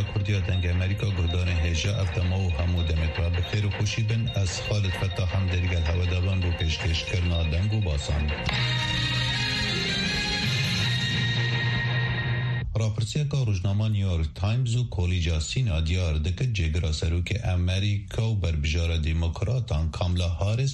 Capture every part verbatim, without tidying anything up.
کردیا دنگ امریکا گهدان هجا افتما و همو دمتوا بخیر و خوشی بن از خالد فتح هم درگل هوا دابان رو پیشکش کرنا دنگ و باسان. راپرسیا که روزنامه نیویورک تایمز و کلیجا سینا دیار دکت جگرا سروک امریکا و بربجار دموکراتان کاملا هاریس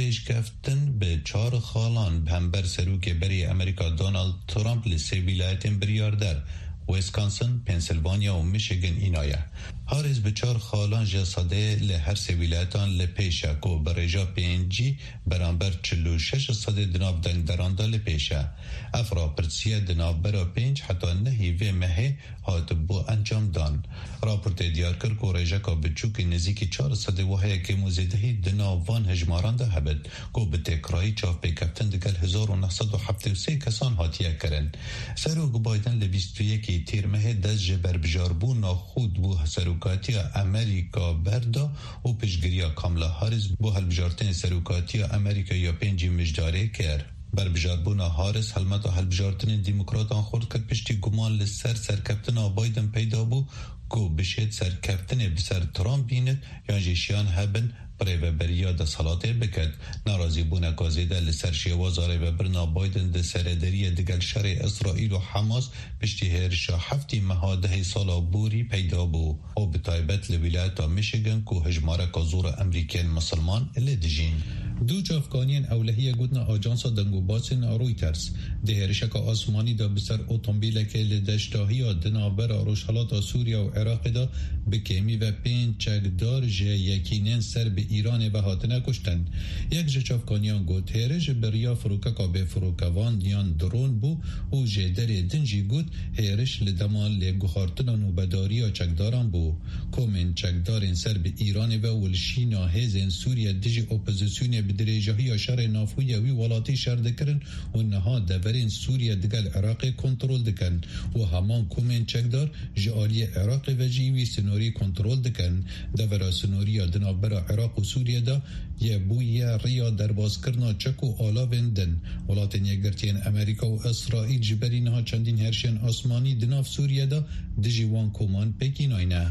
پیشکفتن به چهار خالان بهمبر سروک بری امریکا دونالد ترامپ لسی ولایتین بریاردر ویسکانسن، پنسیلوانیا و میشیگن اینایه. هاریس به چهار خالان جساده لهر سی ولایتان لپیشه کو برجا پینجی برانبر چلو و شش صد دناب دنگ درانده لپیشه. افرا پرسیه دناب برا پینج حتی نهی و مهی هات بو انجام دان. راپورت دیار کر کو رجا که بچوک نزیکی چهار صد وحیه که موزیدهی دناب وان هجماران ده هبد کو به تکرایی چاف پیکفتن دگل هزار و نهصد و هفتاد و سه کسان هاتیه کرن. سروک بایدن لبیست و یکی تیرمه دست جبر بجار بو ناخود بو سروکاتی امریکا بردا و پیشگیری کاملا هاریس بو هل بجارتن سروکاتی امریکا یا پنجی مجداره کر. بر بجاربونا هاریس حلمتا هل بجارتن دیموکراتان خورد که پشتی گمان لسر سرکفتن بایدن پیدا بو کو بشید سرکفتن بسر ترامپ بیند یا جیشیان هبن برای و بریا ده سالاته بکد. نارازی بونه کازیده لسر شیوازاره و برنا بایدن ده سردری دگل شر اسرائیل و حماس پشتی هرشا هفتی مهاده سالا بوری پیدا بو او بطایبت لولایتا میشیگن که هجماره کازور امریکین مسلمان لدجین. دو افغانیان اولهیه گودنا آجانسا دنگو باسن رویترز ده هرشک آسمانی دا بسر اوتومبیل که لدشتاهی دنابر روشحالات سوریا و عراق دا بکیمی و پین چکدار جه یکینن سر به ایران و هاتنه کشتن. یک جه افغانیان گود هرش بریا فروککا به فروکوان دیان درون بو و جه در دنجی گود هرش لدمان لگوخارتن و بداری چکداران بو. کومن چکدارن سر به ایران و ولشینا هزین سوریا دیجی اپوزیسیون بدرجه‌های شر نافویوی ولاتی شر دکرن و نها دورین سوریه دگل عراق کنترل دکن و همان کومن چکدار جالی عراق و جیوی سنوری کنترل دکن. دورا سنوری دنابرا عراق و سوریه دا یه بویه ریا درباز کرنا چک و آلا وندن. ولاتین یگرتین امریکا و اسرائیل جبرین ها چندین هرشن آسمانی دناف سوریه دا دجی وان کومان پکین آینه.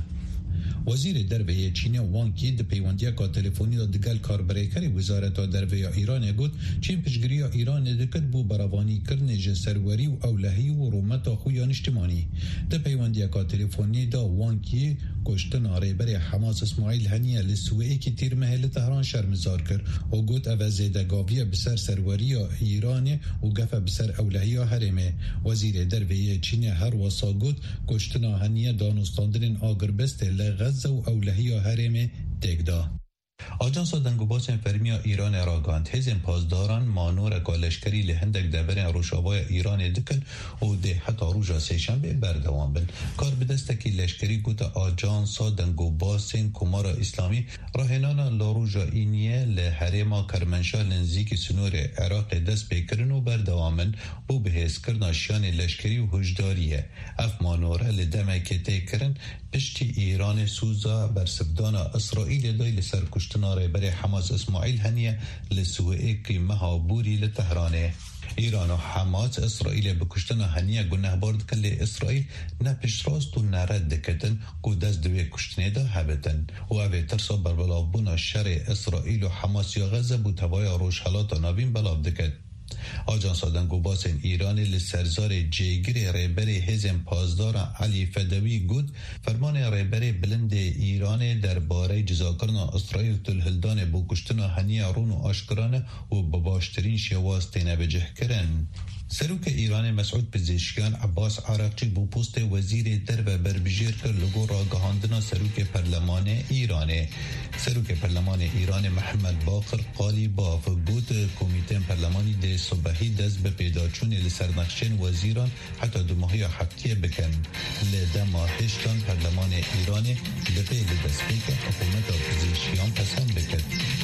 وزیر درویه چین وان کی د پیوندیا کا تلفنی د دگل کاربریکری وزارت درویه ایران گفت چین پشگیری ایران دکت بو براوانی کرن جسروری و اولهی و رومت خویان اجتماعی. د پیوندیا کا تلفنی دا وان کی کشتن ریبر حماس اسماعیل هنیه لسوئه کی تیر محل تهران شرمزار کر و گفت او زیدگاوی بسر سروری ایران و گف بسر اولهی حرمه. وزیر درویه چین هر وسا گفت کشتن هنیه دانستاندن آگربست غزه و اولهی حرم تگدا. آجانس دنگوباس فرمیا ایران راگاند هزین پاسداران مانور کالشکری لهندک دبرن روشابای ایران دکن و ده حتی روژا سیشنبه بردوان بن. کار بدستکی لشکری گوت آجانس دنگوباس کمار اسلامی راهنانا لاروژا اینیه لحرما کرمنشا لنزیک سنور عراق دست بکرن و بردوان بن و به حس کرنا شیان لشکری و هجداریه. اف مانوره لدمک تیکرن پشتی ایران سوزا بر سبدان اسرائیل دای لسر کشتناره برای حماس اسماعیل هنیه لسوئه که مهابوری لتهرانه. ایران و حماس اسرائیل بکشتن هنیه گناه بارد کن لی اسرائیل نه پیش راست و نرد دکتن که دست دوی کشتنه ده هبتن و اوه ترسا بر بلافبون شر اسرائیل و حماس یا غزه بو توای روشحالات نابین بلاف دکت. آجانس دنگوباس ایران لسرزار جیگر ریبر هزم پازدار علی فدوی گود فرمان ریبر بلند ایران درباره جزاکرنا اسرائیل تلهلدان بو کشتن هنی رون و آشکرانه و بباشترین شواز تینه بجه کرن. سروک ایران مسعود پزشکیان عباس عراقچی بو پست وزیر درب بربجیر که لگو را گهاندنا سروک پرلمان ایران. سروک پرلمان ایران محمد باقر قالی باف گوت کمیته پرلمانی ده صبحی دست به پیداچون لسرنقشن وزیران حتی دو ماهی حبتیه بکن. لدما هشتان پرلمان ایران به پیل دست بکن حکومت پزشکیان پسند بکن.